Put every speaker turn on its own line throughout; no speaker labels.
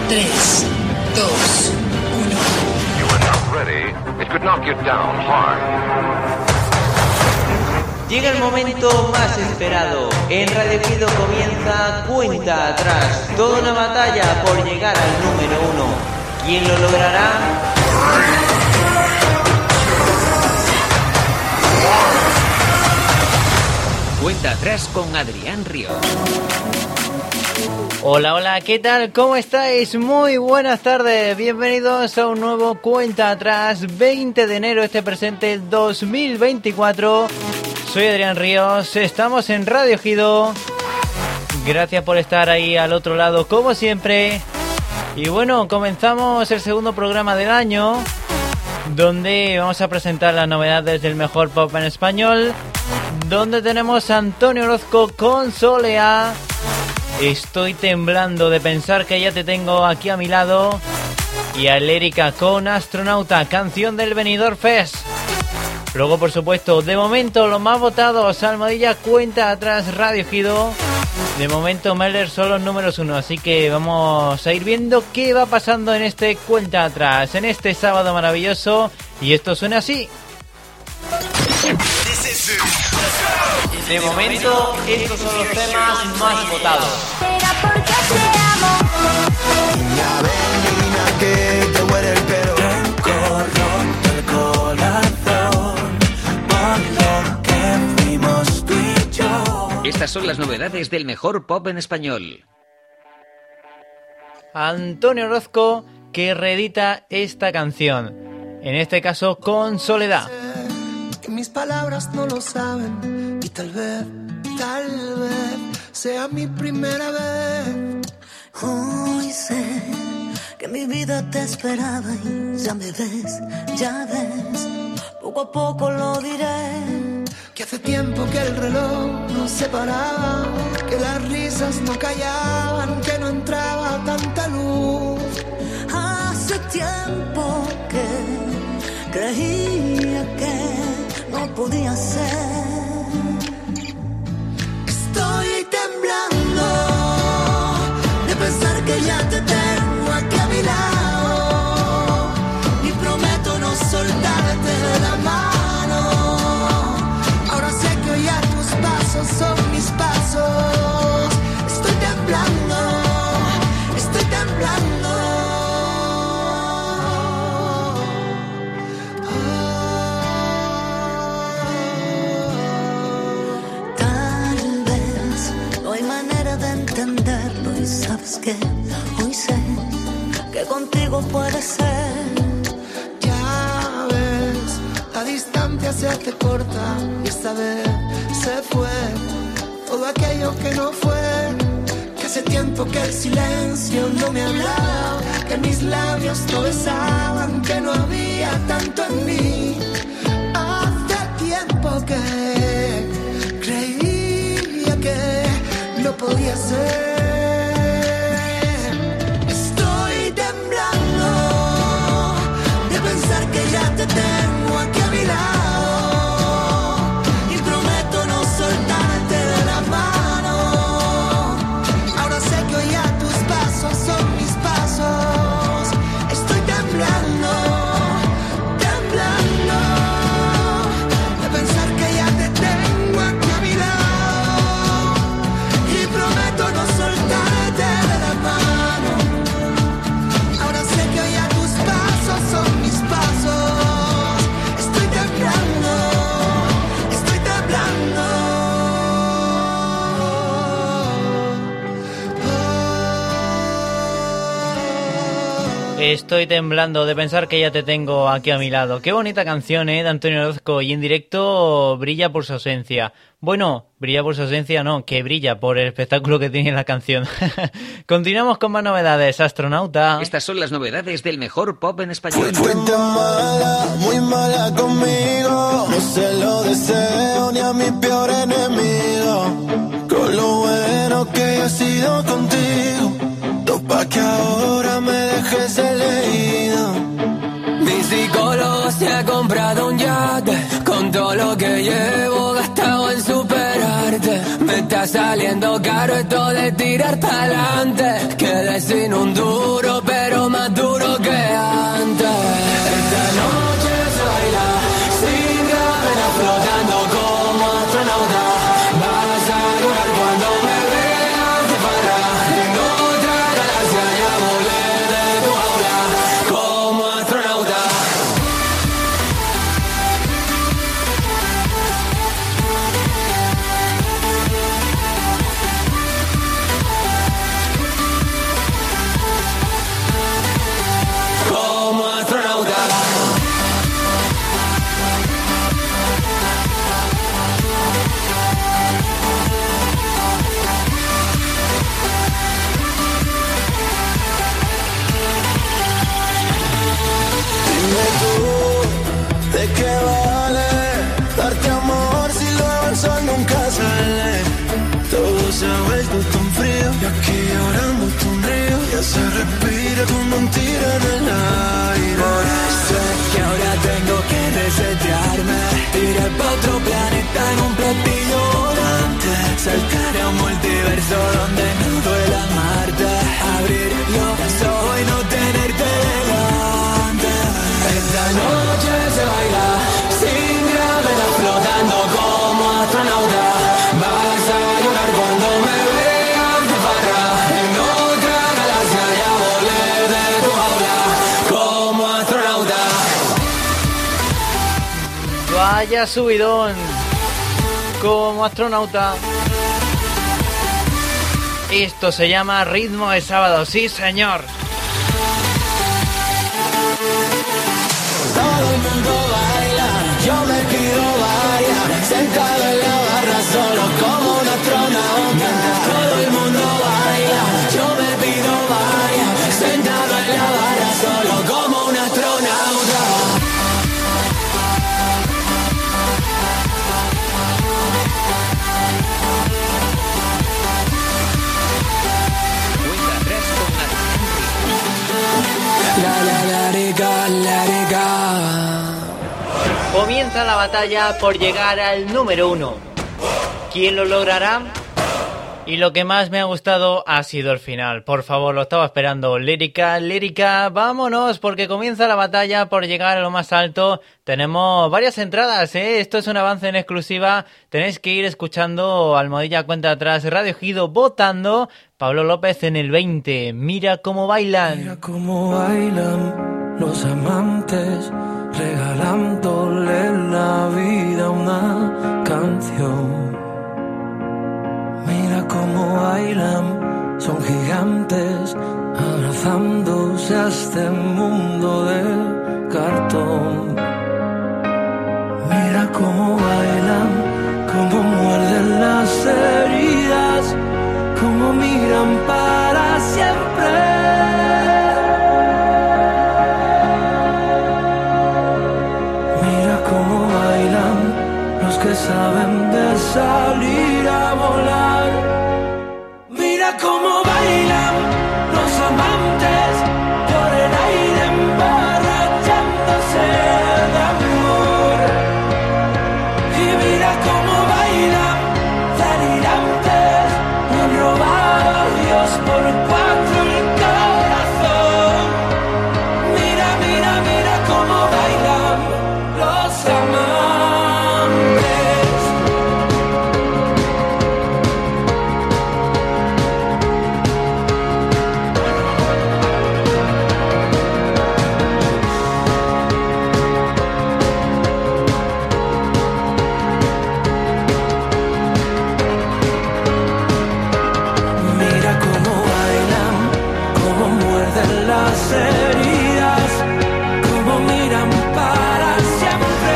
3, 2, 1.
You are not ready. It could knock you down hard.
Llega el momento más esperado. En Radio Ejido comienza Cuenta Atrás. Toda una batalla por llegar al número 1. ¿Quién lo logrará?
Cuenta Atrás con Adrián Ríos.
Hola, hola, ¿qué tal? ¿Cómo estáis? Muy buenas tardes, bienvenidos a un nuevo Cuenta Atrás, 20 de enero, este presente 2024. Soy Adrián Ríos, estamos en Radio Ejido. Gracias por estar ahí al otro lado, como siempre. Y bueno, comenzamos el segundo programa del año, donde vamos a presentar las novedades del mejor pop en español, donde tenemos a Antonio Orozco con Soleá. Estoy temblando de pensar que ya te tengo aquí a mi lado. Y a Lérica con Astronauta, canción del Benidorm Fest. Luego, por supuesto, de momento los más votados, Almohadilla Cuenta Atrás Radio Ejido. De momento Meller son los números 1, así que vamos a ir viendo qué va pasando en este Cuenta Atrás, en este sábado maravilloso. Y esto suena así. De momento, estos son los temas más votados.
Será porque te amo.
Niña, ven, que te huele el pelo. Tengo roto el corazón por lo que fuimos tú y yo.
Estas son las novedades del mejor pop en español.
Antonio Orozco, que reedita esta canción, en este caso con Soledad.
Que mis palabras no lo saben y tal vez sea mi primera vez.
Hoy sé que mi vida te esperaba y ya me ves, ya ves. Poco a poco lo diré.
Que hace tiempo que el reloj no se paraba, que las risas no callaban, que no entraba tanta luz.
Hace tiempo que creía que no podía ser.
Estoy temblando de pensar que ya te tengo aquí a mi lado y prometo no soltarte de la mano. Ahora sé que hoy ya tus pasos son mis pasos. Estoy temblando, estoy temblando.
Tal vez no hay manera de entenderlo y sabes que hoy sé que contigo puede ser.
Ya ves, la distancia se hace corta y esta vez se fue todo aquello que no fue. Que hace tiempo que el silencio no me hablaba, que mis labios no besaban, que no había tanto en mí. Hace tiempo que creía que no podía ser. Estoy temblando de pensar que ya te tengo aquí a mi lado y prometo no soltarte de la mano. Ahora sé que hoy ya tus pasos son mis pasos. Estoy temblando, temblando de pensar que ya te tengo aquí a mi lado y prometo no soltarte de la mano. Ahora sé que hoy ya tus pasos son mis pasos. Estoy temblando, estoy temblando.
Estoy temblando de pensar que ya te tengo aquí a mi lado. Qué bonita canción, de Antonio Orozco. Y en directo brilla por su ausencia. Bueno, brilla por su ausencia no, que brilla por el espectáculo que tiene la canción. Continuamos con más novedades. Astronauta.
Estas son las novedades del mejor pop en español.
Fuiste mala, muy mala conmigo. No se lo deseo ni a mi peor enemigo. Con lo bueno que he sido contigo, topa que ahora me dejes elegido.
Mi psicólogo se ha comprado un yate, con todo lo que llevo gastado en superarte. Me está saliendo caro esto de tirar pa'lante. Quedé sin un duro,
aquí ahora monto un río, ya se respira como un tiro en el aire.
Sé que ahora tengo que resetearme, iré pa' otro planeta en un platillo volante, saltar a un multiverso donde no duela amarte, abrir los ojos y no tenerte delante. Esta noche se baila sin gravedad, flotando como astronauta. Vas a llorar cuando me veas de farra, en otra galaxia ya volé de tu jaula como astronauta.
Vaya subidón como astronauta. Esto se llama Ritmo de Sábado, sí señor.
Todo el mundo baila, yo me pido vaya, sentado en la barra solo como un astronauta. Todo el mundo baila, yo me pido vaya, sentado en la barra solo como un astronauta.
Cuenta atrás con
Comienza la batalla por llegar al número 1. ¿Quién lo logrará? Y lo que más me ha gustado ha sido el final. Por favor, lo estaba esperando. Lírica, vámonos, porque comienza la batalla por llegar a lo más alto. Tenemos varias entradas, ¿eh? Esto es un avance en exclusiva. Tenéis que ir escuchando Almohadilla Cuenta Atrás, Radio Ejido, votando. Pablo López en el 20. Mira cómo bailan.
Mira cómo bailan los amantes, regalándole la vida a una canción. Mira cómo bailan, son gigantes, abrazándose a este mundo de cartón. Mira cómo bailan, cómo muerden las heridas, cómo miran para siempre. Mira cómo bailan los que saben de salir a volar. Mira cómo bailan los amantes por el aire emborrachándose de amor. Y mira cómo bailan delirantes, me han robado a Dios por 4 el corazón. Mira, mira, mira cómo bailan los amantes. Las heridas, como miran para siempre.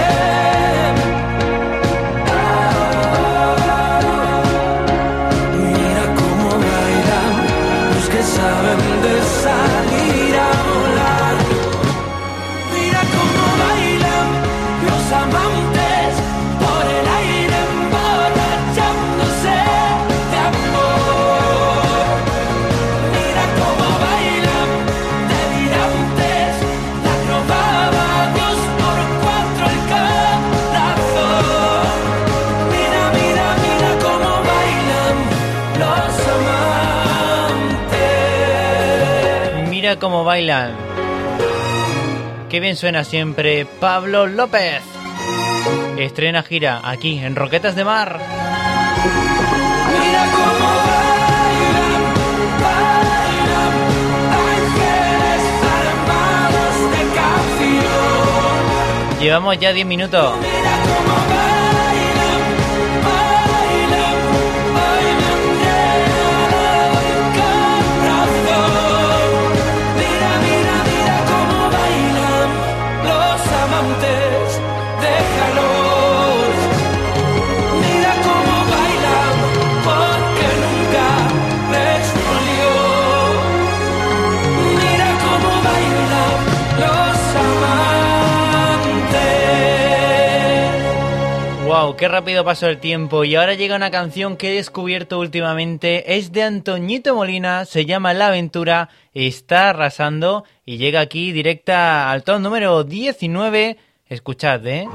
Mira cómo bailan los que saben de salir a volar. Mira cómo bailan los amantes por el aire emborrachándose de amor. Mira cómo bailan delirantes, la robaba Dios por 4 el corazón. Mira, mira, mira cómo bailan los amantes.
Mira cómo bailan. Qué bien suena siempre Pablo López. Estrena gira aquí en Roquetas de Mar.
Mira cómo bailan, bailan, ángeles armados de canción.
Llevamos ya 10 minutos.
Mira cómo bailan, bailan, bailan de corazón. Mira, mira, mira cómo bailan los amantes, déjalos. Mira cómo bailan, porque nunca les dolió. Mira cómo bailan los amantes.
¡Wow! ¡Qué rápido pasó el tiempo! Y ahora llega una canción que he descubierto últimamente. Es de Antoñito Molina, se llama La Aventura, está arrasando y llega aquí directa al top número 19. Escuchad, ¿eh?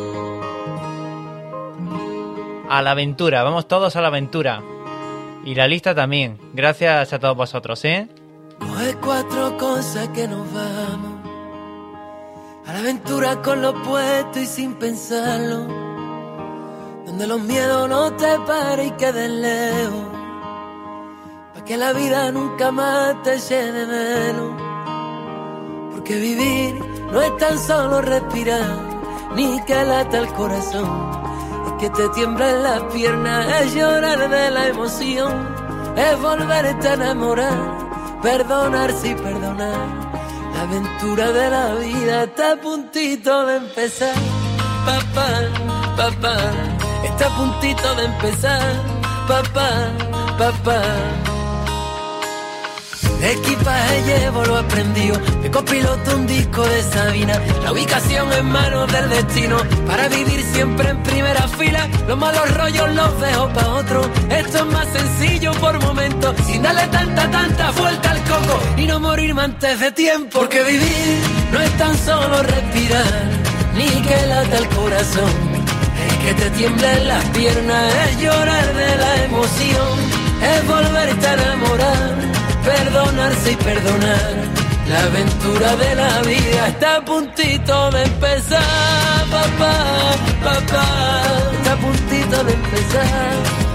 A la aventura, vamos todos a la aventura. Y la lista también. Gracias a todos vosotros, ¿eh?
Coge 4 cosas que nos vamos a la aventura con lo puesto y sin pensarlo, donde los miedos no te paren y queden lejos, pa' que la vida nunca más te llene de menos. Porque vivir no es tan solo respirar, ni que lata el corazón, es que te tiemblen las piernas, es llorar de la emoción, es volverte a enamorar, perdonarse y perdonar. La aventura de la vida está a puntito de empezar. Papá, papá, está a puntito de empezar. Papá, papá. De equipaje llevo lo aprendido, de copiloto un disco de Sabina. La ubicación en manos del destino, para vivir siempre en primera fila. Los malos rollos los dejo pa' otro, esto es más sencillo por momentos, sin darle tanta vuelta al coco y no morirme antes de tiempo. Porque vivir no es tan solo respirar, ni que lata el corazón, es que te tiemblen las piernas, es llorar de la emoción, es volverte a enamorar, perdonarse y perdonar. La aventura de la vida está a puntito de empezar. Papá, papá, está a puntito de empezar.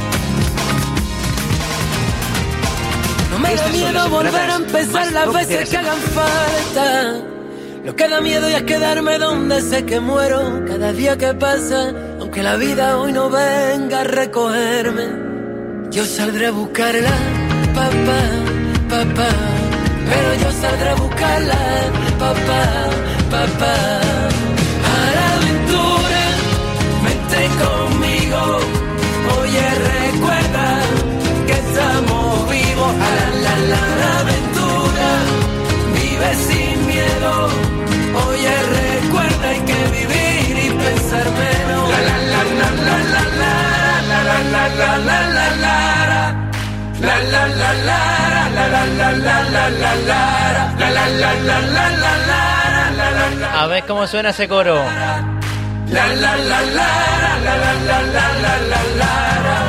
No me da miedo volver a empezar las veces que hagan falta. Lo que da miedo ya es quedarme donde sé que muero cada día que pasa, aunque la vida hoy no venga a recogerme. Yo saldré a buscarla, papá, papá, pero yo saldré a buscarla, papá, papá. A la aventura, vente conmigo, oye recuerda que estamos vivos. A la aventura, vive sin miedo, oye recuerda hay que vivir y pensar menos. La la la la la la la la la la la la la. La la la la la la la la la la la la la la la la.
A ver cómo suena ese coro.
La la la la la la la la la la.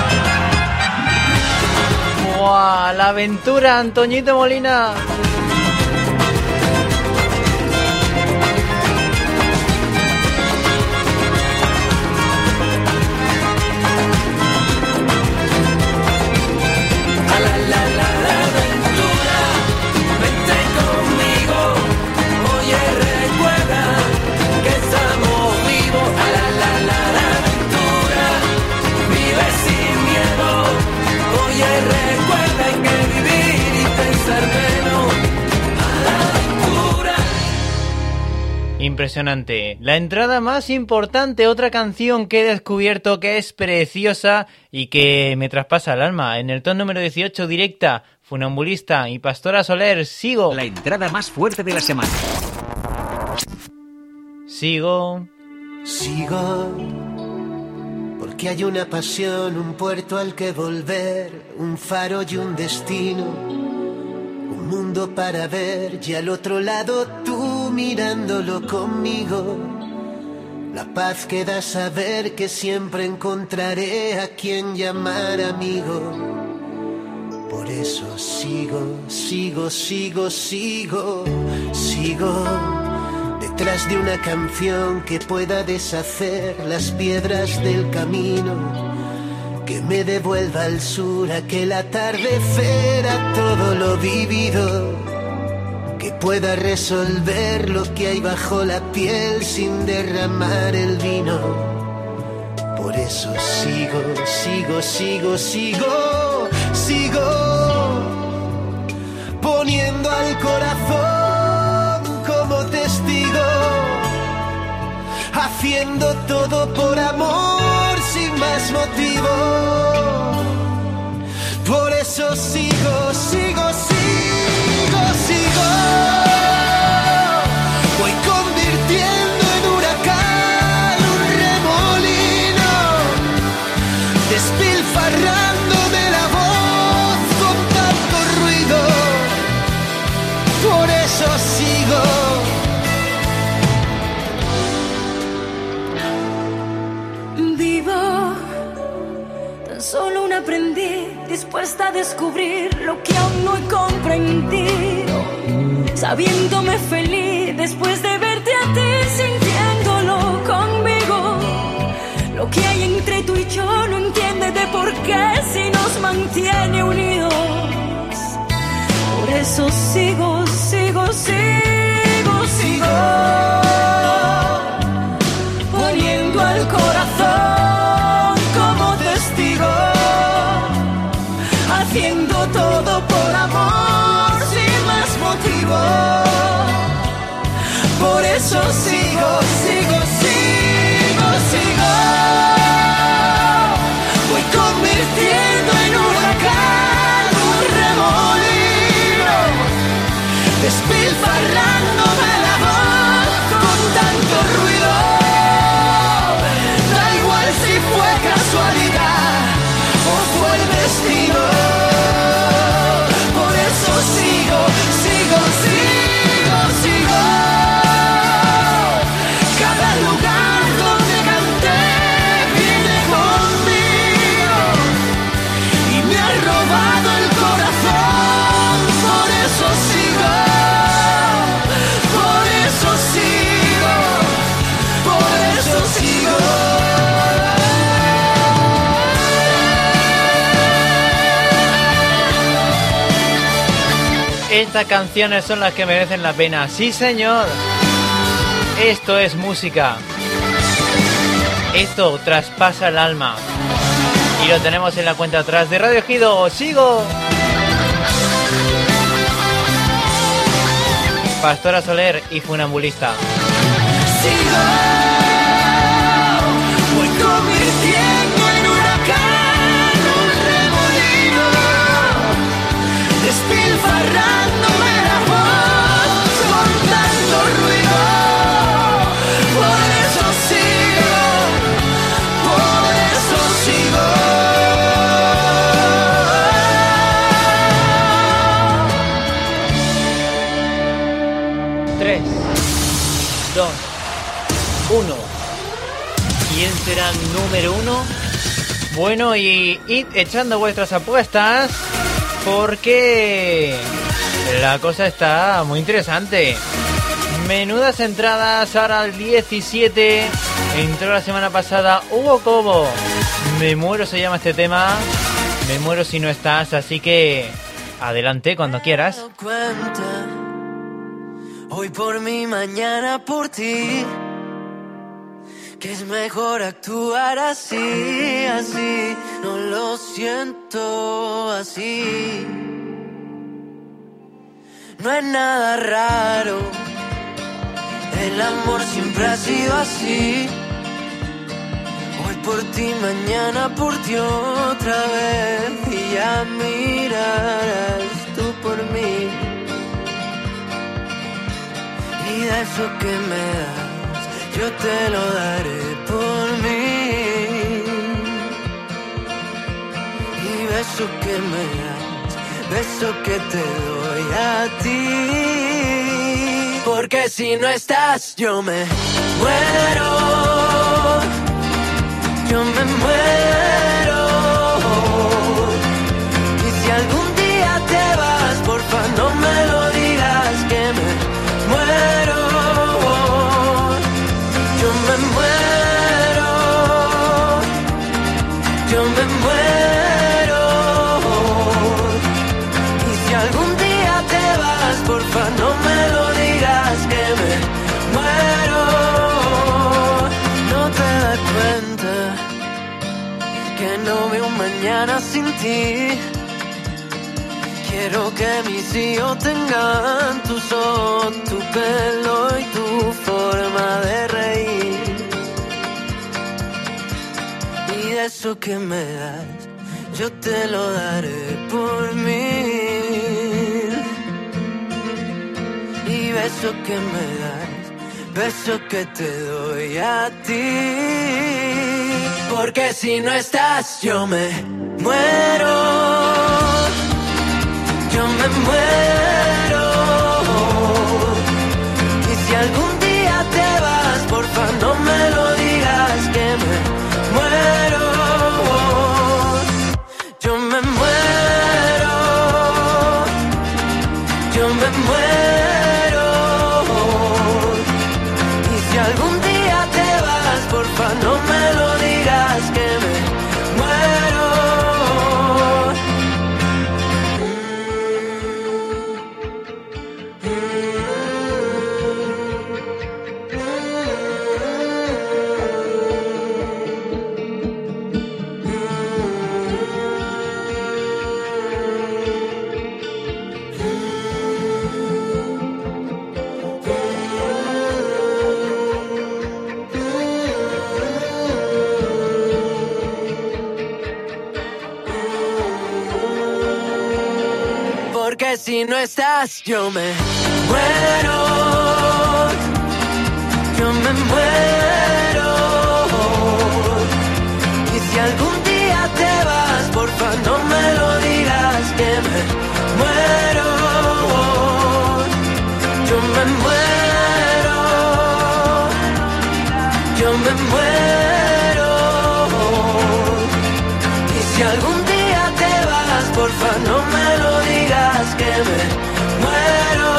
¡Buah! La aventura, Antoñito Molina. Impresionante. La entrada más importante, otra canción que he descubierto que es preciosa y que me traspasa el alma. En el top número 18, directa, Funambulista y Pastora Soler, Sigo.
La entrada más fuerte de la semana.
Sigo.
Sigo, porque hay una pasión, un puerto al que volver, un faro y un destino, un mundo para ver y al otro lado tú mirándolo conmigo. La paz que da saber que siempre encontraré a quien llamar amigo. Por eso sigo, sigo, sigo, sigo, sigo detrás de una canción que pueda deshacer las piedras del camino, que me devuelva al sur aquel atardecer a todo lo vivido, que pueda resolver lo que hay bajo la piel sin derramar el vino. Por eso sigo, sigo, sigo, sigo, sigo poniendo al corazón como testigo, haciendo todo por amor sin más motivo. Por eso sigo, sigo, sigo, sigo. Voy convirtiendo en huracán un remolino por eso sigo.
Vivo, tan solo un aprendiz, dispuesta a descubrir lo que aún no he comprendido, sabiéndome feliz después de verte a ti, sintiéndolo conmigo. Lo que hay entre tú y yo no entiende de por qué si nos mantiene unidos. Por eso sigo, sigo, sigo, sigo, poniendo al corazón como testigo, haciendo todo por amor sin más motivo. Por eso sigo, sigo, sigo, sigo. Voy convirtiendo en huracán un remolino, despilfarrándome la voz con tanto ruido. Da igual si fue casualidad o fue el destino. Por eso sigo, sigo, sigo, sigo. Cada lugar donde canté viene conmigo y me ha robado el corazón. Por eso sigo, por eso sigo, por eso sigo.
Estas canciones son las que merecen la pena. Sí, señor. Esto es música. Esto traspasa el alma. Y lo tenemos en la cuenta atrás de Radio Ejido. ¡Sigo! Pastora Soler y Funambulista.
Sigo, voy convirtiendo en huracán un remolino, despilfarrándome la voz con tanto ruido. Por eso sigo, por eso sigo.
3, 2, 1. ¿Quién será número 1? Bueno, y id echando vuestras apuestas porque la cosa está muy interesante. Menudas entradas ahora al 17. Entró la semana pasada Hugo Cobo. Me muero se llama este tema. Me muero si no estás. Así que adelante cuando quieras.
Me he dado cuenta, hoy por mí, mañana por ti, que es mejor actuar así, así. No lo siento así. No es nada raro, el amor siempre ha sido así. Hoy por ti, mañana por ti otra vez, y ya mirarás tú por mí. Y de eso que me das, yo te lo daré por mí. Y beso que me das, beso que te doy a ti. Porque si no estás, yo me muero. Yo me muero. Y si algún día te vas, porfa no me lo digas, que me muero. Yo me muero. Yo me muero. Y si algún día te vas, porfa no me lo digas, que me muero. No te das cuenta que no veo un mañana sin ti. Quiero que mis hijos tengan tus ojos, tu pelo y tu forma de reír. Y de eso que me das, yo te lo daré por mí. Y beso que me das, beso que te doy a ti. Porque si no estás, yo me muero. Yo me muero. yo me muero. Y si algún día te vas, porfa, no me lo digas que me muero. Porque si no estás, yo me muero. Yo me muero. Y si algún día te vas, porfa, no me lo digas que me muero. Yo me muero. Yo me muero. Y si algún día te vas, porfa, no me lo digas que me muero.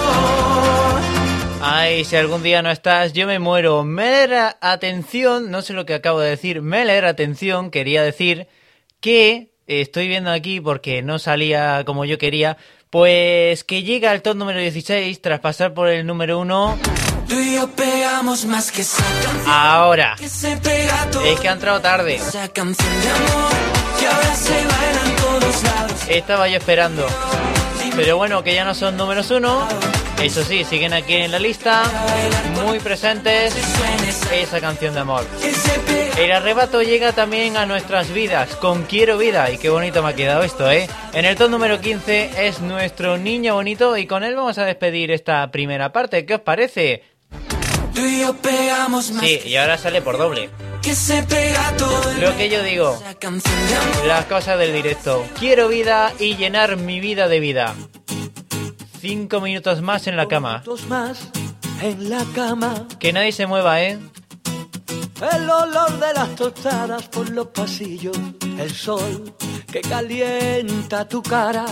Ay, si algún día no estás, yo me muero. Meler, atención, no sé lo que acabo de decir. Meler, atención, quería decir que estoy viendo aquí porque no salía como yo quería. Pues que llega al top número 16 tras pasar por el número 1.
Tú y yo pegamos más que esa canción.
Ahora,
Que se pega todo.
es que ha entrado tarde.
Esa canción de amor que ahora se baila en todos lados.
Estaba yo esperando. Pero bueno, que ya no son números 1. Eso sí, siguen aquí en la lista, muy presentes, esa canción de amor. El arrebato llega también a nuestras vidas, con Quiero Vida, y qué bonito me ha quedado esto, ¿eh? En el top número 15 es nuestro niño bonito, y con él vamos a despedir esta primera parte. ¿Qué os parece?
Tú y yo pegamos más.
Sí, y ahora sale por doble.
Que se pega todo.
Lo que yo digo,
Esa canción de amor.
las cosas del directo. Quiero vida y llenar mi vida de vida. 5 minutos más en la cama.
Más en la cama.
Que nadie se mueva, ¿eh?
El olor de las tostadas por los pasillos, el sol que calienta tu cara.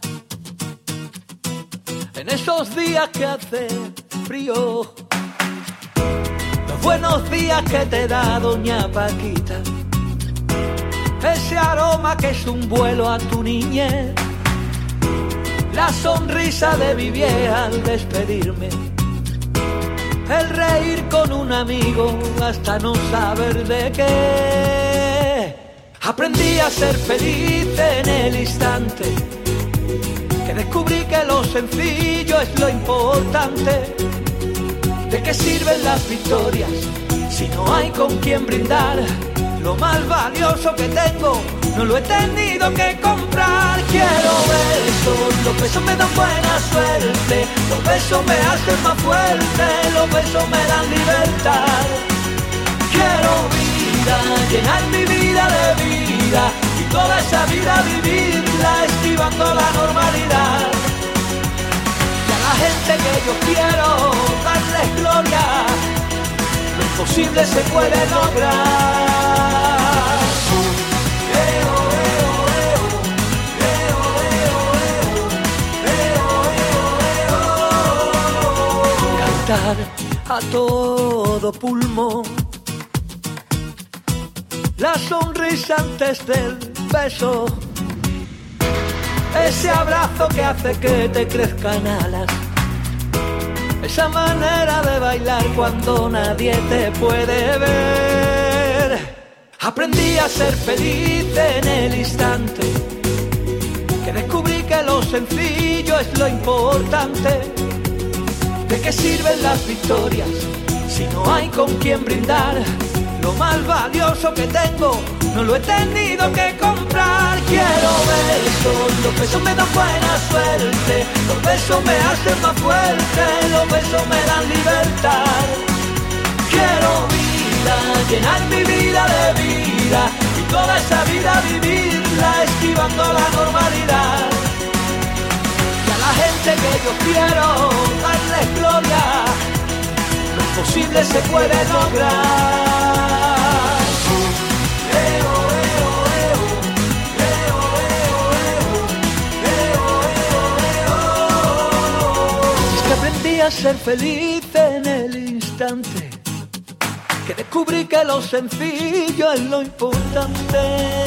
En esos días que hace frío, los buenos días que te da doña Paquita, ese aroma que es un vuelo a tu niñez, la sonrisa de mi vieja al despedirme, el reír con un amigo hasta no saber de qué. Aprendí a ser feliz en el instante que descubrí que lo sencillo es lo importante. ¿De qué sirven las victorias si no hay con quien brindar? Lo más valioso que tengo no lo he tenido que comprar. Quiero besos, los besos me dan buena suerte, los besos me hacen más fuerte, los besos me dan libertad. Quiero vida, llenar mi vida de vida y toda esa vida vivirla esquivando la normalidad. Y a la gente que yo quiero darles gloria, lo imposible se puede lograr. Cantar a todo pulmón, la sonrisa antes del beso, ese abrazo que hace que te crezcan alas, esa manera de bailar cuando nadie te puede ver. Aprendí a ser feliz en el instante que descubrí que lo sencillo es lo importante. ¿De qué sirven las victorias si no hay con quien brindar? Lo más valioso que tengo no lo he tenido que comprar. Quiero besos, los besos me dan buena suerte, los besos me hacen más fuerte, los besos me dan libertad. Quiero vida, llenar mi vida de vida y toda esa vida vivirla esquivando la normalidad. Y a la gente que yo quiero darles gloria, lo imposible se puede lograr. a ser feliz en el instante, que descubrí que lo sencillo es lo importante.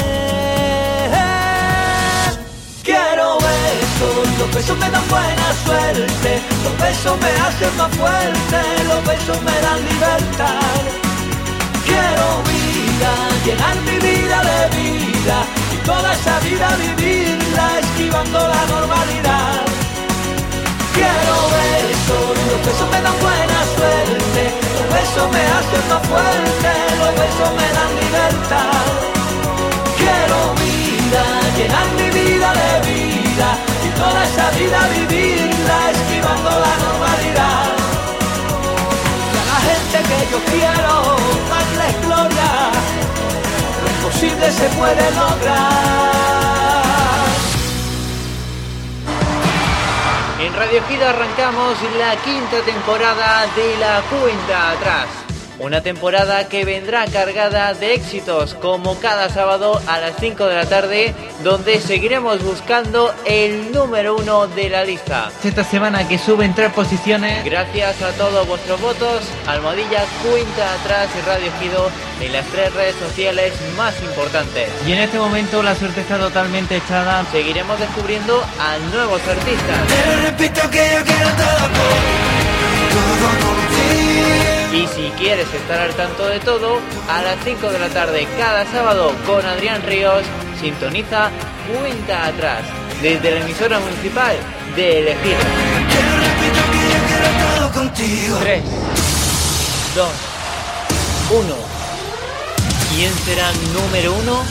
Quiero besos, los besos me dan buena suerte, los besos me hacen más fuerte, los besos me dan libertad. Quiero vida, llenar mi vida de vida, y toda esa vida vivirla esquivando la normalidad. Quiero besos, los besos me dan buena suerte, los besos me hacen más fuerte, los besos me dan libertad. Quiero vida, llenar mi vida de vida, y toda esa vida vivirla esquivando la normalidad. Y a la gente que yo quiero darles gloria, lo imposible se puede lograr.
En Radio Hit arrancamos la quinta temporada de La Cuenta Atrás. Una temporada que vendrá cargada de éxitos, como cada sábado a las 5 de la tarde, donde seguiremos buscando el número 1 de la lista. Esta semana que suben 3 posiciones, gracias a todos vuestros votos, Almohadilla Cuenta Atrás y Radio Ejido en las 3 redes sociales más importantes. Y en este momento la suerte está totalmente echada. Seguiremos descubriendo a nuevos artistas.
Pero repito que yo quiero todo contigo.
Y si quieres estar al tanto de todo, a las 5 de la tarde cada sábado con Adrián Ríos, sintoniza Cuenta Atrás, desde la emisora municipal de El Ejido. 3, 2, 1. ¿Quién será número 1?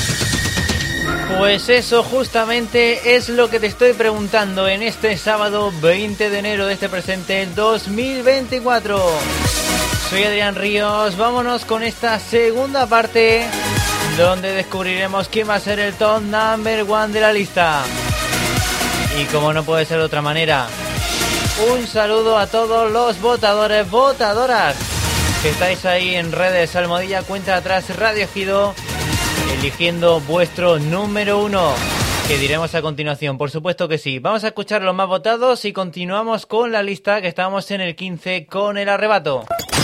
Pues eso justamente es lo que te estoy preguntando en este sábado 20 de enero de este presente 2024. Soy Adrián Ríos, vámonos con esta segunda parte donde descubriremos quién va a ser el top number 1 de la lista. Y como no puede ser de otra manera, un saludo a todos los votadores, votadoras que estáis ahí en redes Almohadilla Cuenta Atrás Radio Ejido, eligiendo vuestro número 1, que diremos a continuación, por supuesto que sí. Vamos a escuchar los más votados y continuamos con la lista, que estábamos en el 15 con El Arrebato.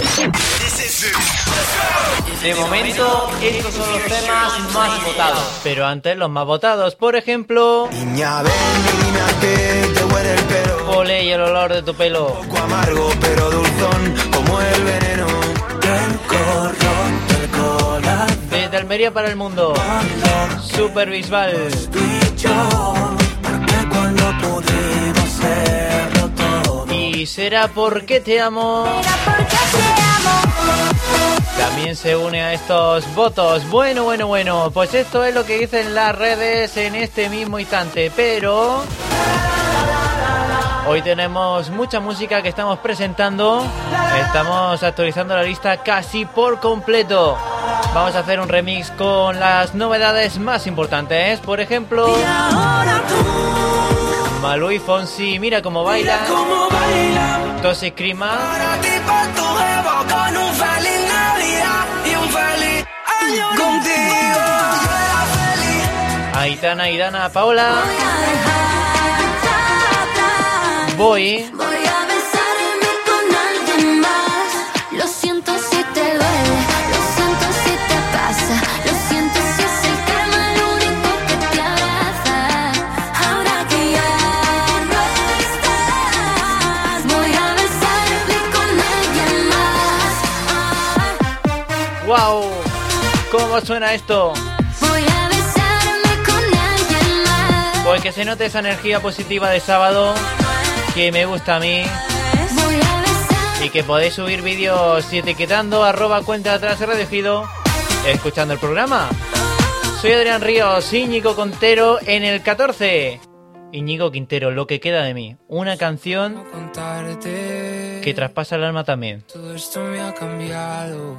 De momento, estos son los temas más votados. Pero antes, los más votados, por ejemplo...
Niña, ven, niña, que te huele el pelo.
Olé y el olor de tu pelo.
Un poco amargo, pero dulzón, como el veneno del corrón del corazón.
Desde Almería para el mundo, Super Bisbal.
Tú y yo, porque cuando pudimos serlo todo.
Y será porque te amo. También se une a estos votos. Bueno, pues esto es lo que dicen las redes en este mismo instante. Pero hoy tenemos mucha música que estamos presentando. Estamos actualizando la lista casi por completo. Vamos a hacer un remix con las novedades más importantes. Por ejemplo, Malú y Fonsi, Mira cómo baila. Toxic Crima. Aitana y Dana Paola. Voy.
Voy a besarme con alguien más. Lo siento si te duele, lo siento si te pasa, lo siento si es el karma lo único que te abraza. Ahora que ya no estás, voy a besarme con alguien más.
¡Wow! ¿Cómo suena esto?
Voy a besarme con alguien más.
Pues que se note esa energía positiva de sábado que me gusta a mí.
Voy a besar.
Y que podéis subir vídeos etiquetando @Cuenta Atrás Radio Ejido, escuchando el programa. Soy Adrián Ríos, Íñigo Quintero en el 14. Íñigo Quintero, Lo que queda de mí. Una canción que traspasa el alma también.
Todo esto me ha cambiado,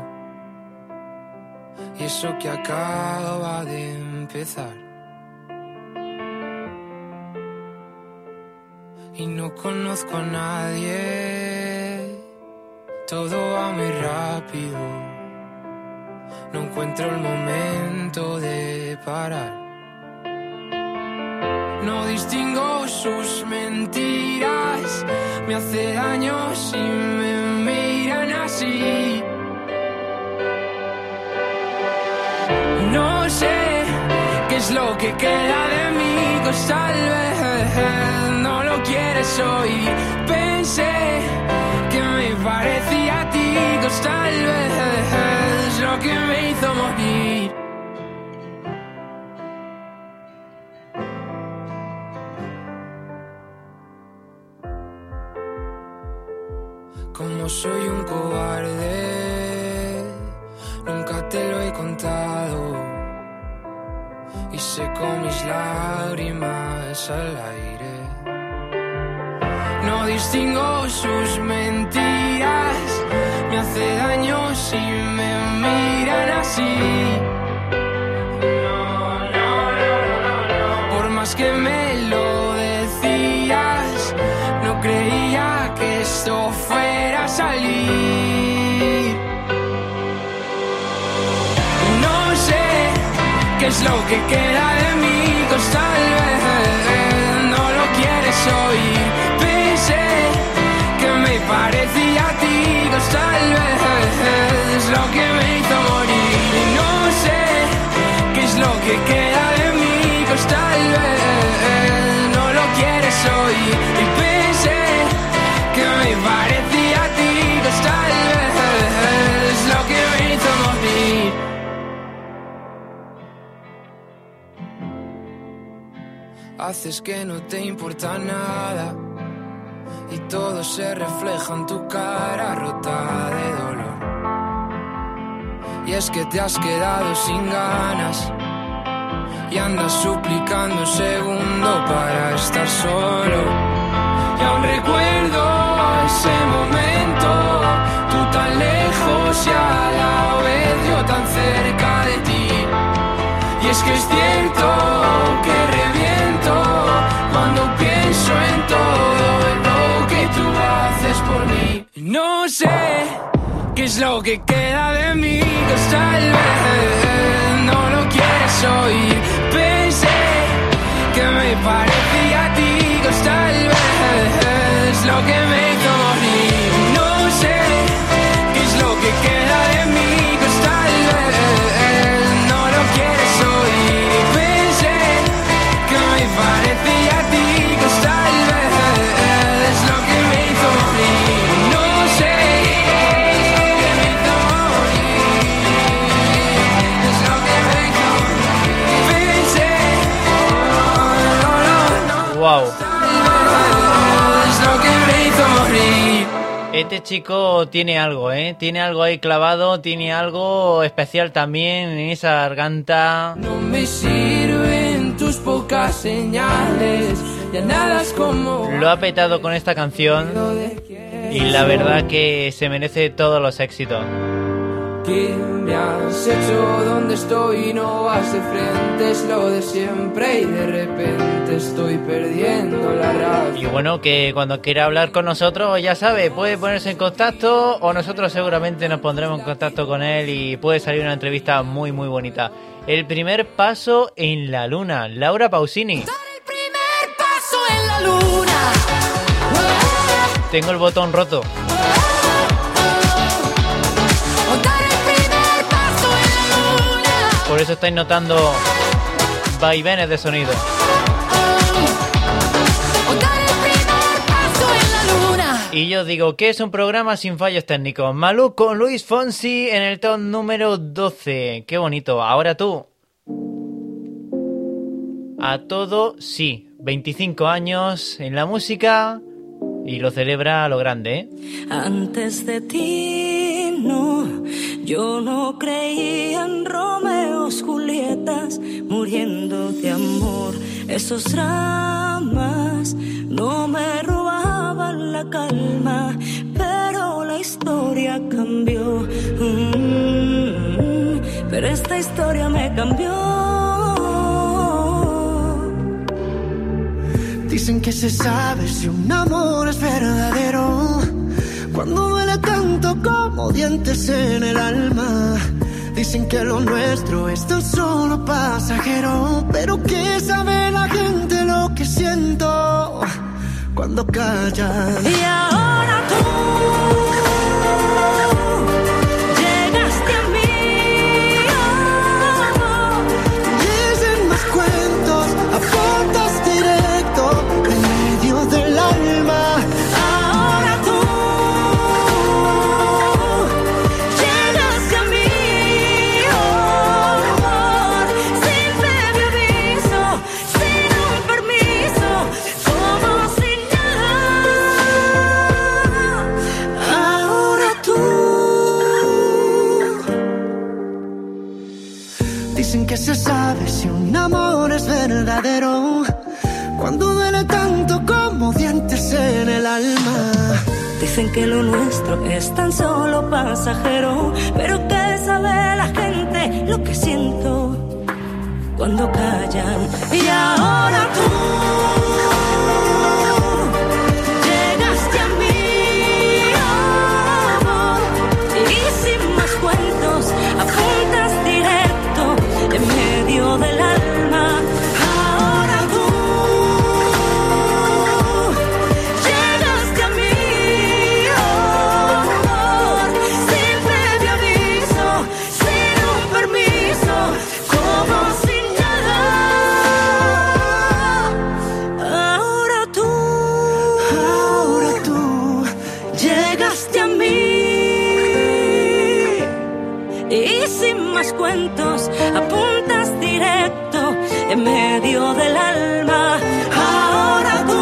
y eso que acaba de empezar. Y no conozco a nadie, todo va muy rápido, no encuentro el momento de parar. No distingo sus mentiras, me hace daño si me miran así. No sé qué es lo que queda de mí, pues tal vez no lo quieres oír. Pensé que me parecía a ti, pues tal vez lo que me hizo morir. Como soy un cobarde, nunca te lo he contado, y seco mis lágrimas al aire. No distingo sus mentiras, me hace daño si me miran así. Por más que me lo decías, no creía que esto fuera a salir. No sé qué es lo que queda de mí, pues tal vez no lo quieres oír. Pensé que me parecía a ti, pues tal vez lo que me hizo morir. Y no sé qué es lo que queda de mí, pues tal vez no lo quieres oír. Y pensé que me parecía a ti, pues tal vez lo que me hizo morir. Haces que no te importa nada y todo se refleja en tu cara rota de dolor. Y es que te has quedado sin ganas y andas suplicando un segundo para estar solo. Y aún recuerdo ese momento, tú tan lejos y a la vez yo tan cerca de ti. Y es que es cierto que reviento cuando pienso en todo lo que tú haces por mí. No sé qué es lo que queda de mí, pues tal vez no lo quieres oír. Pensé que me parecía a ti, pues tal vez lo que me hizo morir. No sé qué es lo que queda de mí, pues tal vez no lo quieres oír. Pensé que me parecía a ti, pues tal vez lo que me hizo morir. No sé lo que me hizo morir, es lo que me hizo morir. Pensé,
Wow.
es lo que me hizo morir.
Este chico tiene algo, tiene algo ahí clavado, tiene algo especial también en esa garganta.
No me sirven tus pocas señales, ya nada es como
Lo ha petado con esta canción y la verdad que se merece todos los éxitos.
¿Qué me has hecho? ¿Dónde estoy? No vas de frente, es lo de siempre y de repente estoy perdiendo la razón.
Y bueno, que cuando quiera hablar con nosotros, ya sabe, puede ponerse en contacto o nosotros seguramente nos pondremos en contacto con él y puede salir una entrevista muy muy bonita. El primer paso en la luna, Laura Pausini.
Dar el primer paso en la luna.
Tengo el botón roto.
O dar el primer paso en la luna.
Por eso estáis notando vaivenes de sonido.
O dar el primer paso en la luna.
Y yo digo que es un programa sin fallos técnicos. Malú con Luis Fonsi en el top número 12. Qué bonito. Ahora tú. A todo sí. 25 años en la música y lo celebra a lo grande, ¿eh?
Antes de ti, no, yo no creía en Romeos, Julietas, muriendo de amor. Esos dramas no me robaban la calma, pero la historia cambió. Pero esta historia me cambió.
Dicen que se sabe si un amor es verdadero cuando duele tanto como dientes en el alma. Dicen que lo nuestro es tan solo pasajero, pero que sabe la gente lo que siento cuando callan.
Y ahora tú llegaste a mí.
Dicen más cuentos, apuntas directo en medio del alma.
Ahora tú llegaste a mí, amor, sin previo aviso, sin un permiso, como si nada. Ahora tú.
Dicen que se sabe si un amor es verdadero cuando duele tanto como dientes en el alma.
Dicen que lo nuestro es tan solo pasajero, pero que sabe la gente lo que siento cuando callan. Y ahora tú llegaste a mí, amor, y sin más cuentos apuntas directo en medio del alma. Ahora tú llegaste a mí, amor, sin previo aviso, sin un permiso, como si nada. Ahora tú llegaste a mí, y sin más cuentos apuntas directo en medio del alma. Ahora tú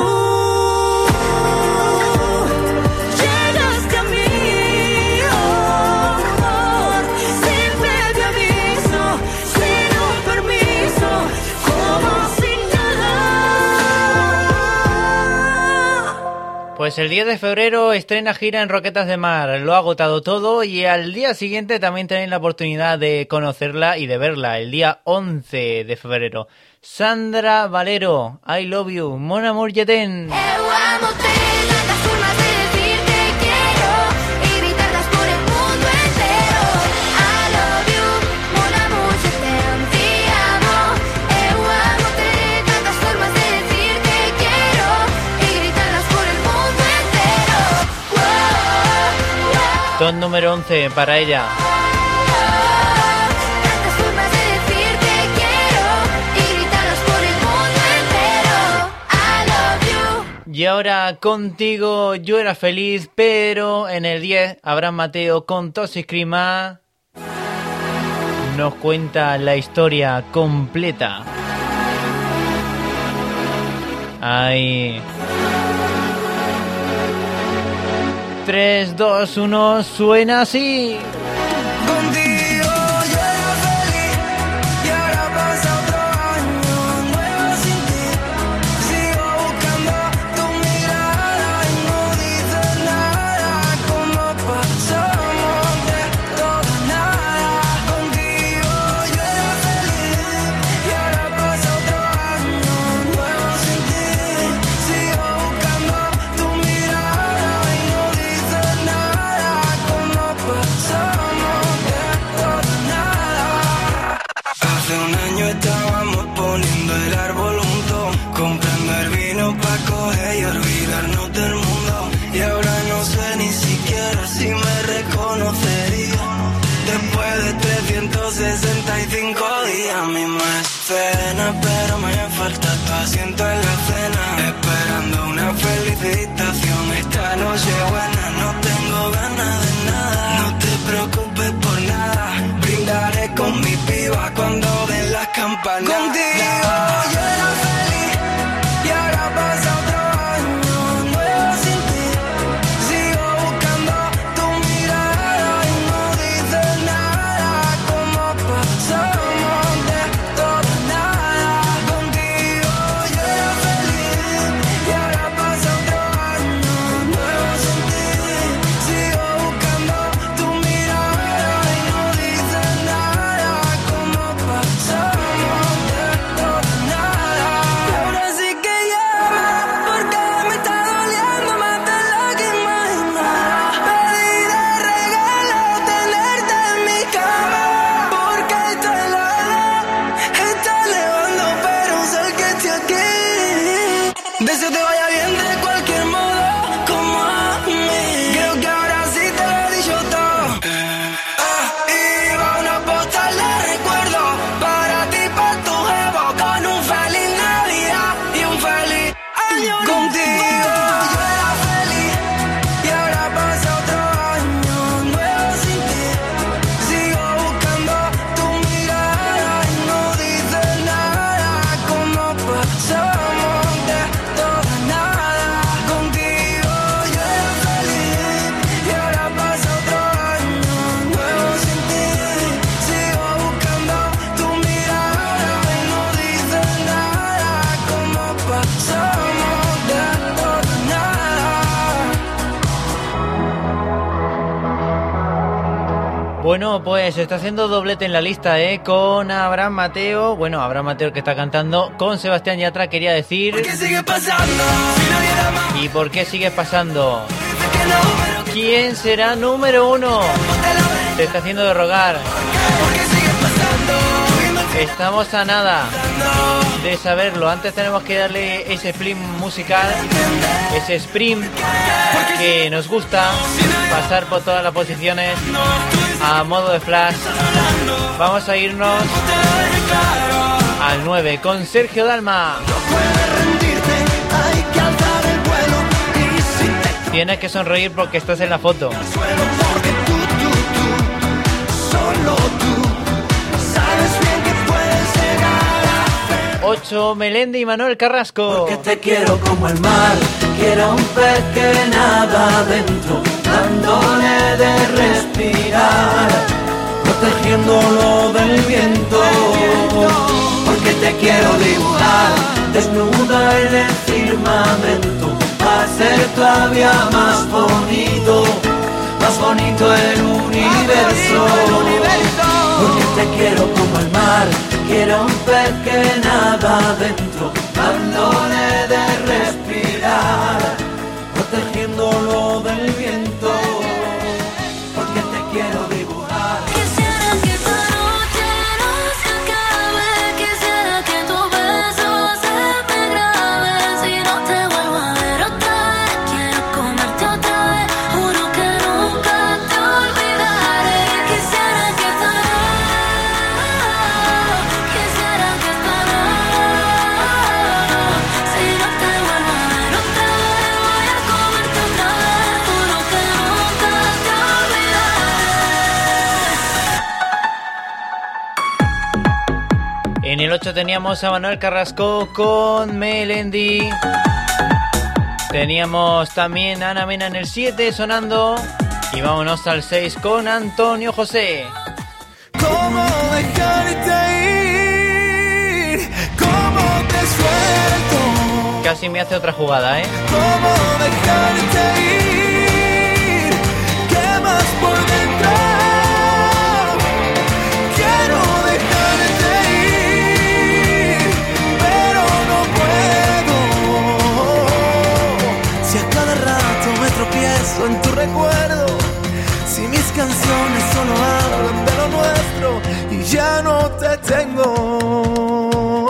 llegaste a mí, amor, sin previo aviso, sin un permiso, como si nada.
Pues el 10 de febrero estrena gira en Roquetas de Mar. Lo ha agotado todo y al día siguiente también tenéis la oportunidad de conocerla y de verla, el día 11 de febrero. Sandra Valero, I Love You, Mon Amour Je T'aime.
Eu amo-te, tantas formas de decir te quiero y gritarlas por el mundo entero. I love you, mon amour, je t'aime, te amo. Eu amo-te, tantas formas de decir te quiero y gritarlas por el mundo entero.
Top número 11 para ella.
Tantas formas de decir te quiero y gritarlas por el mundo entero. I love you.
Y ahora contigo yo era feliz, pero en el 10 Abraham Mateo con Toxic Crima nos cuenta la historia completa. Ay. 3, 2, 1, suena así.
Contigo yo era feliz y ahora pasa otro año nuevo sin ti. Sigo buscando tu mirada y no dices nada. Como pasamos de todo a nada. Contigo yo era feliz y ahora pasa otro año nuevo sin ti. Sigo buscando tu mirada y no dices nada. Como pasamos de todo a nada. Hace un año estábamos poniendo el árbol juntos, comprando el vino pa' coger y olvidarnos del mundo. Y ahora no sé ni siquiera si me reconocería. Después de 365 días, mi cena, pero me falta tu asiento en la cena. Esperando una felicitación, esta noche buena, no tengo ganas de nada. No te preocupes por nada, brindaré con mi piba cuando den las campanas. Contigo yo era feliz y ahora pasa otro año nuevo sin ti. Sigo buscando tu mirada y no dices nada. Como pasamos de todo a nada. Contigo yo era
Bueno, pues está haciendo doblete en la lista, con Abraham Mateo. Bueno, Abraham Mateo que está cantando con Sebastián Yatra, quería decir.
¿Por qué sigue pasando? Si nadie era más.
¿Y por qué sigue pasando? ¿Quién será número 1? Te está haciendo de rogar. Estamos a nada de saberlo. Antes tenemos que darle ese sprint musical, ese sprint que nos gusta, pasar por todas las posiciones a modo de flash. Vamos a irnos al 9 con Sergio Dalma. Tienes que sonreír porque estás en la foto. 8, Melendi y Manuel Carrasco.
Porque te quiero como el mar, quiero un pez que nada adentro, dándole de respirar, protegiéndolo del viento. Porque te quiero dibujar, desnuda en el firmamento, para ser todavía más bonito el universo. Porque te quiero como el mar, quiero un pez que nada adentro, dándole de respirar, protegiéndolo del viento. Porque te quiero dibujar.
Quisiera que esta noche no se acabe, quisiera que tu beso se me grabe. Si no te vuelvo a ver otra vez, quiero comerte otra vez, juro que nunca te olvidaré. Quisiera que esta si no te vuelvo a ver otra vez, voy a comerte otra vez, juro que nunca te olvidaré.
En el 8 teníamos a Manuel Carrasco con Melendi. Teníamos también a Ana Mena en el 7 sonando. Y vámonos al 6 con Antonio José.
¿Cómo dejarte ir? ¿Cómo te suelto?
Casi me hace otra jugada,
¿Cómo dejarte ir? ¿Qué más por dentro? Quiero dejarte ir, pero no puedo. Si a cada rato me tropiezo en tu recuerdo, si mis canciones solo hablan de lo nuestro y ya no te tengo.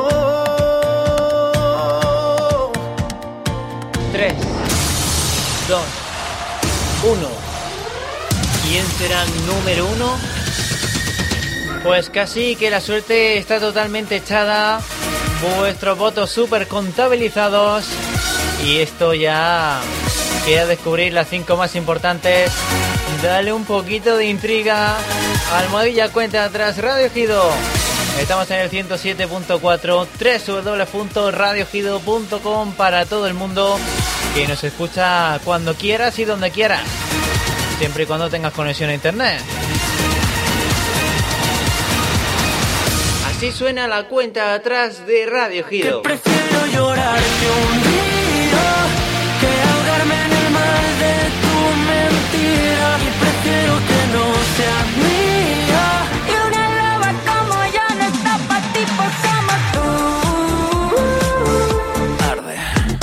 3, 2, 1. ¿Quién será número 1? Pues casi que la suerte está totalmente echada. Vuestros votos súper contabilizados. Y esto ya queda descubrir las 5 más importantes. Dale un poquito de intriga. Almohadilla cuenta atrás Radio Ejido. Estamos en el 107.4, www.radioejido.com para todo el mundo que nos escucha cuando quieras y donde quieras, siempre y cuando tengas conexión a internet. Así suena la cuenta atrás de Radio Ejido.
Que prefiero llorar que un día, que ahogarme en el mar de tu mentira, y prefiero que no sea mía.
Y una loba como yo no está pa' tipos como tú.
Arde.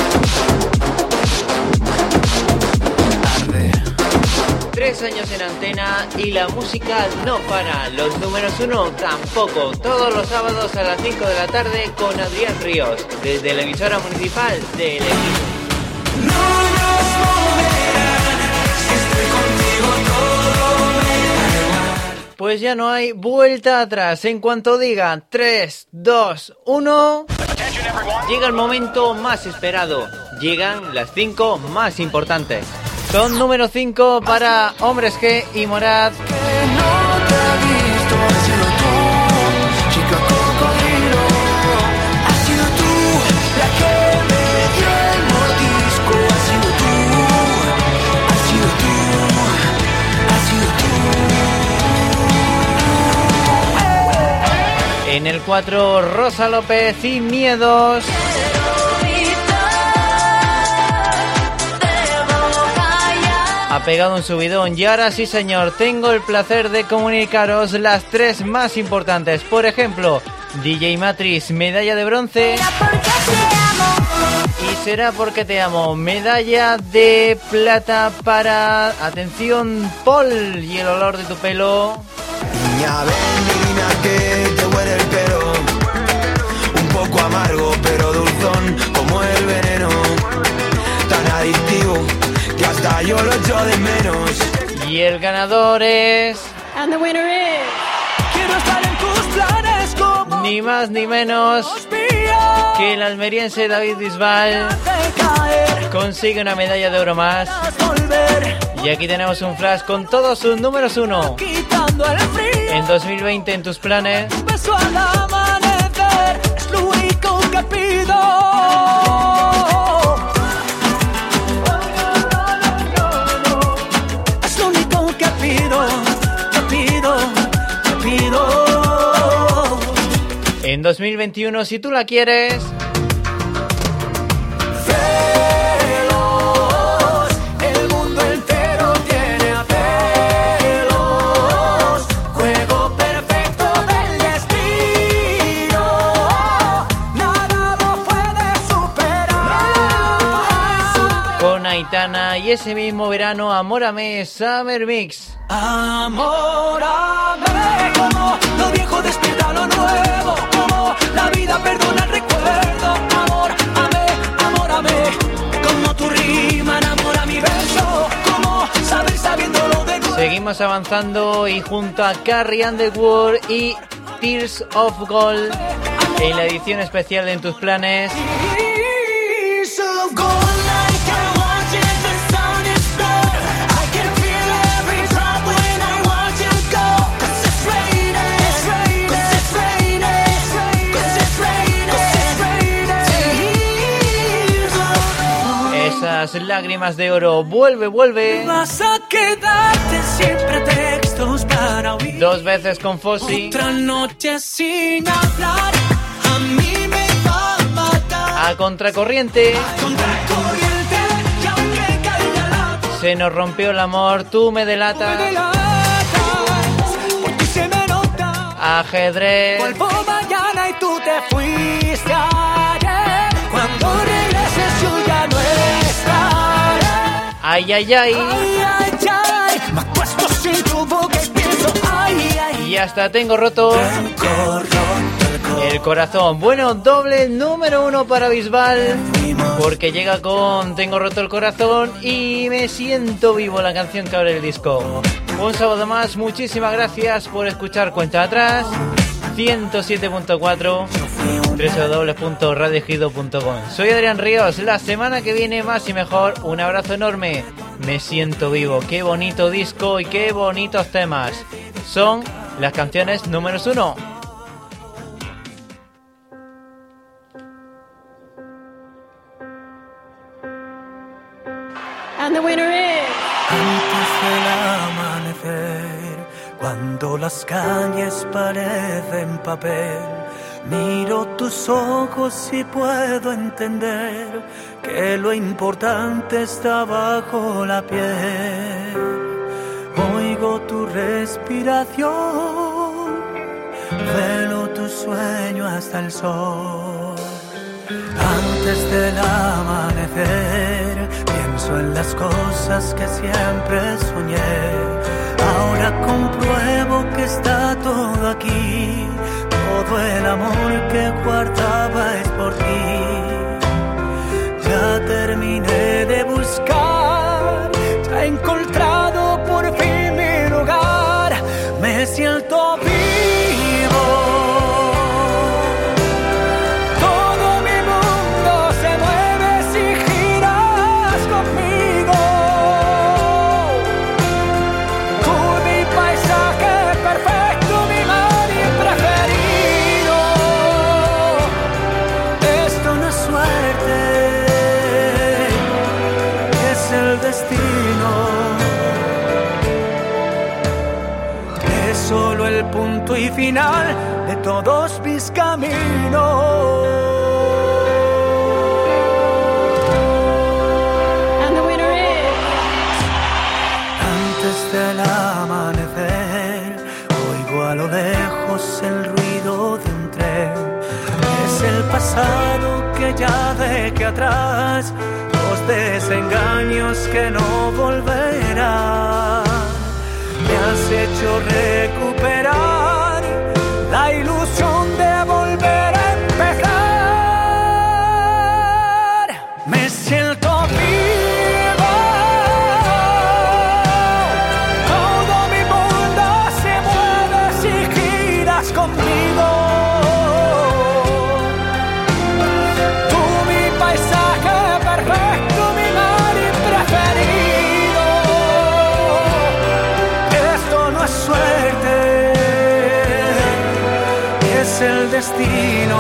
3 años en antena y la música no para. Los números 1 tampoco. Todos los sábados a las 5 de la tarde con Adrián Ríos, desde la emisora municipal de El Ejido.
No nos moverán, si estoy contigo todo me da igual.
Pues ya no hay vuelta atrás. En cuanto digan 3, 2, 1, llega el momento más esperado. Llegan las 5 más importantes. Son número 5 para Hombres G y Morad.
Que no te ha visto, has sido tú, chica cocodrilo. Has sido tú la que me dio el mordisco. Has sido tú, has sido tú, has sido tú.
En el 4, Rosa López y Miedos. ha pegado un subidón y ahora sí señor, tengo el placer de comunicaros las 3 más importantes. Por ejemplo, DJ Matrix, medalla de bronce. Y será porque te amo, medalla de plata para, atención, Paul y el olor de tu pelo.
Niña, ven, niña, que te huele el pelo, un poco amargo pero dulzón como el veneno, tan adictivo que hasta yo lo echo de menos.
Y el ganador es...
And the winner is... Quiero estar en tus planes como...
Ni más ni menos que el almeriense David Bisbal consigue una medalla de oro más. Y aquí tenemos un flash con todos sus números 1 en 2020 en tus planes.
Un beso al amanecer es lo único que pido. Es lo único que pido, que pido.
En 2021, si tú la quieres... Aitana y ese mismo verano, Amórame, Summer Mix.
Amórame, como lo viejo despierta lo nuevo, como la vida perdona el recuerdo. Amórame, como tu rima enamora mi verso, como saber sabiéndolo de nuevo.
Seguimos avanzando y junto a Carrie Underwood y Tears of Gold en la edición especial de En Tus Planes. Esas lágrimas de oro, vuelve.
Vas a quedarte siempre textos para oír.
2 veces con Fossi.
Otra noche sin hablar, a mí me va a matar.
A contracorriente.
Y aunque caiga la
Se nos rompió el amor, tú me delatas.
Por ti se me nota.
Ajedrez.
Vuelvo mañana y tú te fuiste ayer. Cuando regreses yo ya no estaré.
Ay.
Me acuesto sin tu boca y pienso ay.
Y hasta tengo roto el corazón. Bueno, doble número 1 para Bisbal, porque llega con Tengo roto el corazón y Me siento vivo, la canción que abre el disco. Un sábado más, muchísimas gracias por escuchar Cuenta Atrás 107.4 www.radioejido.com. Soy Adrián Ríos, la semana que viene más y mejor. Un abrazo enorme. Me siento vivo. Qué bonito disco y qué bonitos temas. Son las canciones números 1.
And the winner is...
Antes del amanecer, cuando las calles parecen papel, miro tus ojos y puedo entender que lo importante está bajo la piel. Oigo tu respiración, velo tu sueño hasta el sol. Antes del amanecer, pienso en las cosas que siempre soñé. Ahora compruebo que está todo aquí. Todo el amor que guardaba es por ti. Ya terminé de buscar, ya he encontrado por fin mi lugar. Me siento vivo. Solo el punto y final de todos mis caminos.
And the winner is...
del amanecer, oigo a lo lejos el ruido de un tren. Es el pasado que ya dejé atrás, los desengaños que no volverán. Me has hecho recuperar la ilusión de volver a empezar. Me siento vivo, todo mi mundo se mueve si giras conmigo. Tú mi paisaje perfecto, mi mar preferido. Esto no es suerte, es el destino.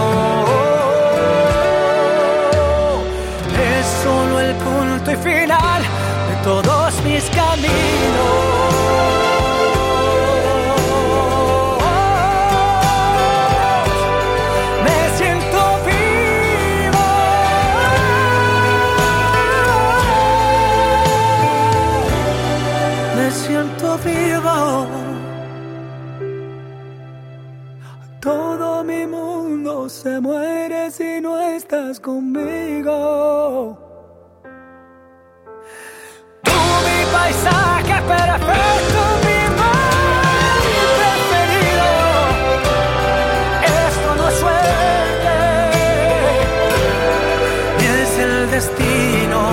Es solo el punto y final de todos mis caminos. Me siento vivo. Me siento vivo. Todo mi mundo se muere si no estás conmigo. Tú mi paisaje perfecto, mi mar preferido. Esto no es suerte, es el destino.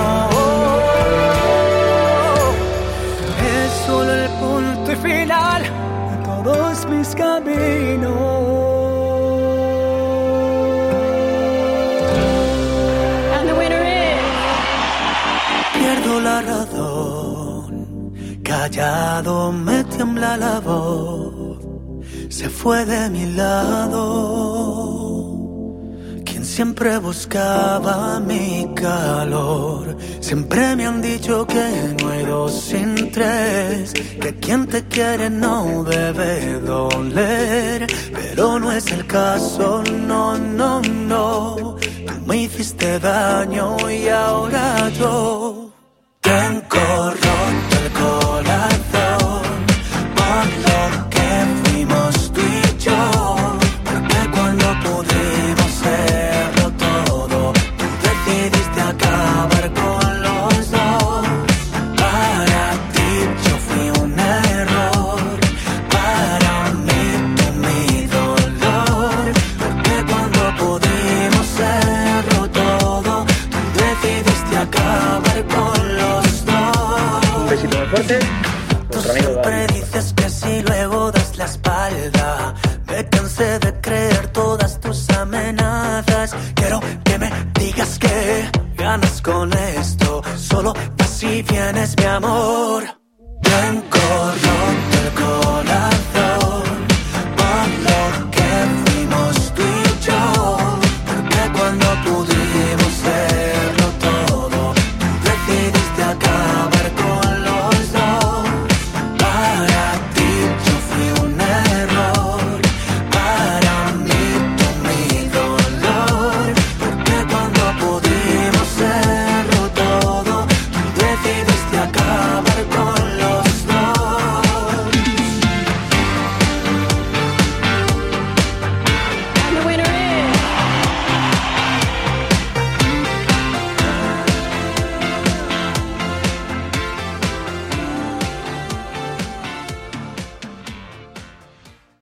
Es solo el punto y final de todos mis caminos. La razón, callado me tiembla la voz, se fue de mi lado. Quien siempre buscaba mi calor, siempre me han dicho que no hay dos sin tres, que quien te quiere no debe doler, pero no es el caso, no, no, no. Tú me hiciste daño y ahora yo tengo roto el corazón por lo que fuimos tú y yo, porque cuando pudimos serlo todo, tú decidiste acabar con los dos. Para ti yo fui un error, para mí tú mi dolor, porque cuando pudimos serlo todo, tú decidiste acabar con los
besito muy fuerte.
Tú siempre dices que si luego das la espalda. Me cansé de creer todas tus amenazas. Quiero que me digas que ganas con esto. Solo vas y vienes, mi amor. Blanco